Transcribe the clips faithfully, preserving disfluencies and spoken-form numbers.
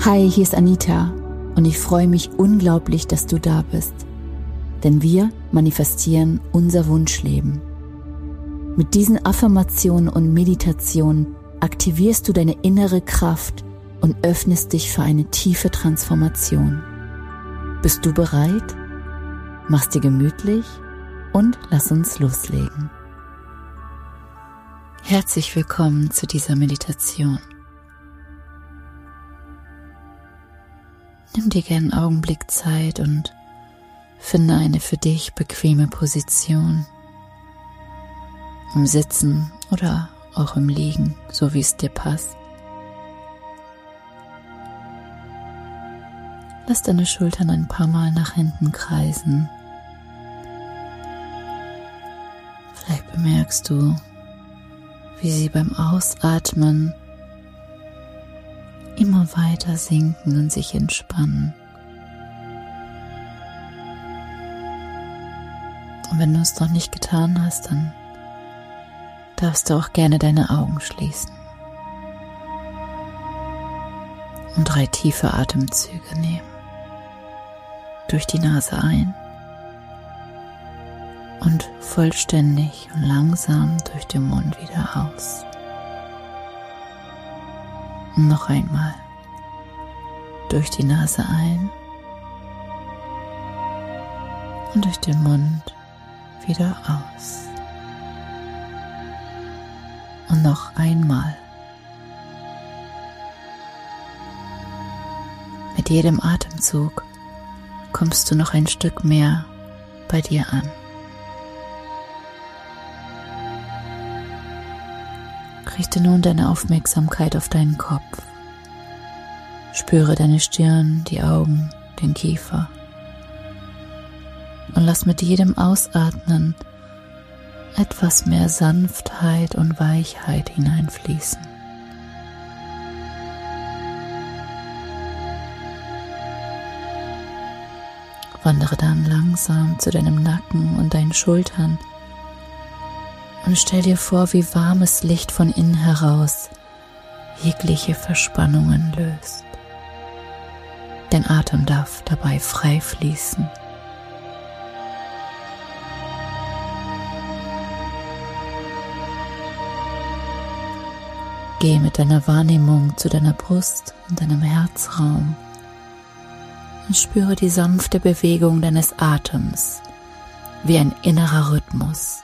Hi, hier ist Anita und ich freue mich unglaublich, dass du da bist. Denn wir manifestieren unser Wunschleben. Mit diesen Affirmationen und Meditationen aktivierst du deine innere Kraft und öffnest dich für eine tiefe Transformation. Bist du bereit? Mach's dir gemütlich und lass uns loslegen. Herzlich willkommen zu dieser Meditation. Nimm dir gerne einen Augenblick Zeit und finde eine für dich bequeme Position. Im Sitzen oder auch im Liegen, so wie es dir passt. Lass deine Schultern ein paar Mal nach hinten kreisen. Vielleicht bemerkst du, wie sie beim Ausatmen immer weiter sinken und sich entspannen. Und wenn du es noch nicht getan hast, dann darfst du auch gerne deine Augen schließen und drei tiefe Atemzüge nehmen. Durch die Nase ein und vollständig und langsam durch den Mund wieder aus. Und noch einmal durch die Nase ein und durch den Mund wieder aus. Und noch einmal. Mit jedem Atemzug kommst du noch ein Stück mehr bei dir an. Richte nun deine Aufmerksamkeit auf deinen Kopf. Spüre deine Stirn, die Augen, den Kiefer. Und lass mit jedem Ausatmen etwas mehr Sanftheit und Weichheit hineinfließen. Wandere dann langsam zu deinem Nacken und deinen Schultern und stell dir vor, wie warmes Licht von innen heraus jegliche Verspannungen löst. Dein Atem darf dabei frei fließen. Geh mit deiner Wahrnehmung zu deiner Brust und deinem Herzraum und spüre die sanfte Bewegung deines Atems wie ein innerer Rhythmus.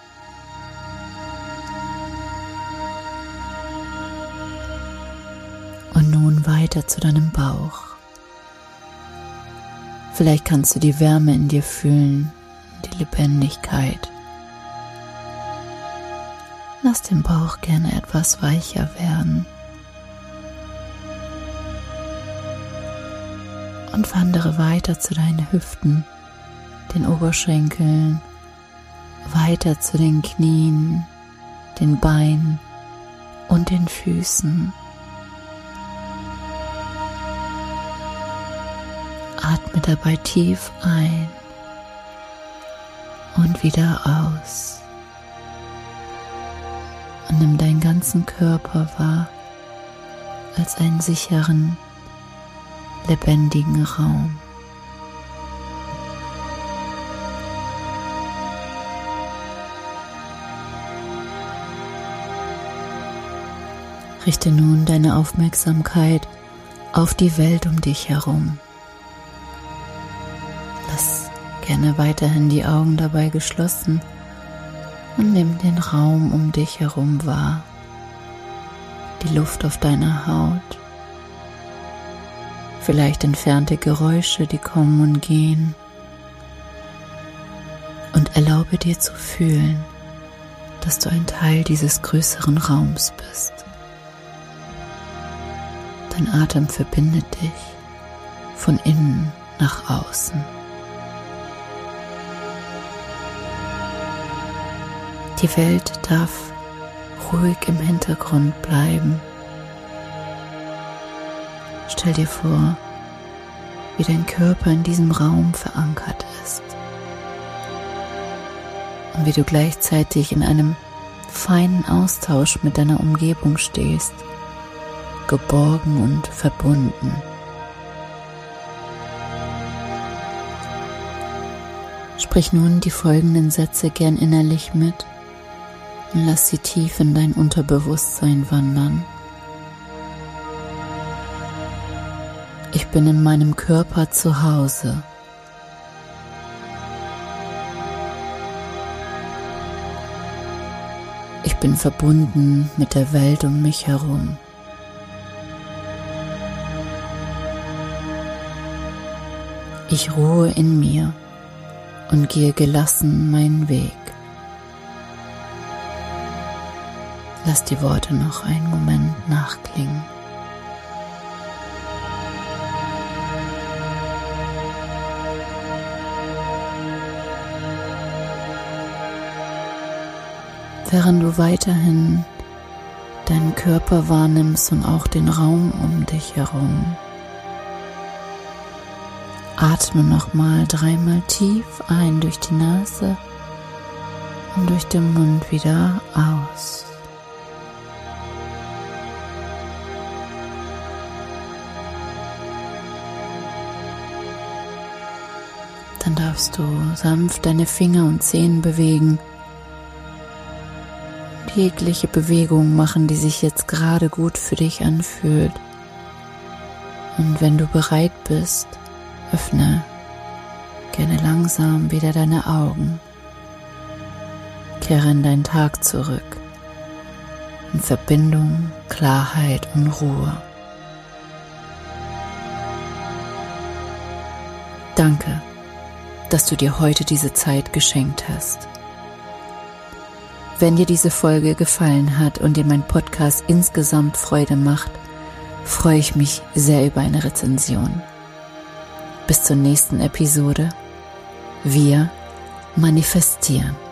Und nun weiter zu deinem Bauch. Vielleicht kannst du die Wärme in dir fühlen, die Lebendigkeit. Lass den Bauch gerne etwas weicher werden. Und wandere weiter zu deinen Hüften, den Oberschenkeln, weiter zu den Knien, den Beinen und den Füßen. Atme dabei tief ein und wieder aus. Und nimm deinen ganzen Körper wahr als einen sicheren, lebendigen Raum. Richte nun deine Aufmerksamkeit auf die Welt um dich herum. Lass gerne weiterhin die Augen dabei geschlossen und nimm den Raum um dich herum wahr, die Luft auf deiner Haut, vielleicht entfernte Geräusche, die kommen und gehen, und erlaube dir zu fühlen, dass du ein Teil dieses größeren Raums bist. Dein Atem verbindet dich von innen nach außen. Die Welt darf ruhig im Hintergrund bleiben. Stell dir vor, wie dein Körper in diesem Raum verankert ist und wie du gleichzeitig in einem feinen Austausch mit deiner Umgebung stehst geborgen und verbunden. Sprich nun die folgenden Sätze gern innerlich mit und lass sie tief in dein Unterbewusstsein wandern. Ich bin in meinem Körper zu Hause. Ich bin verbunden mit der Welt um mich herum. Ich ruhe in mir und gehe gelassen meinen Weg. Lass die Worte noch einen Moment nachklingen. Während du weiterhin deinen Körper wahrnimmst und auch den Raum um dich herum, atme nochmal dreimal tief ein durch die Nase und durch den Mund wieder aus. Dann darfst du sanft deine Finger und Zehen bewegen. Jegliche Bewegung machen, die sich jetzt gerade gut für dich anfühlt. Und wenn du bereit bist, öffne gerne langsam wieder deine Augen. Kehre in deinen Tag zurück. In Verbindung, Klarheit und Ruhe. Danke, dass du dir heute diese Zeit geschenkt hast. Wenn dir diese Folge gefallen hat und dir mein Podcast insgesamt Freude macht, freue ich mich sehr über eine Rezension. Bis zur nächsten Episode. Wir manifestieren.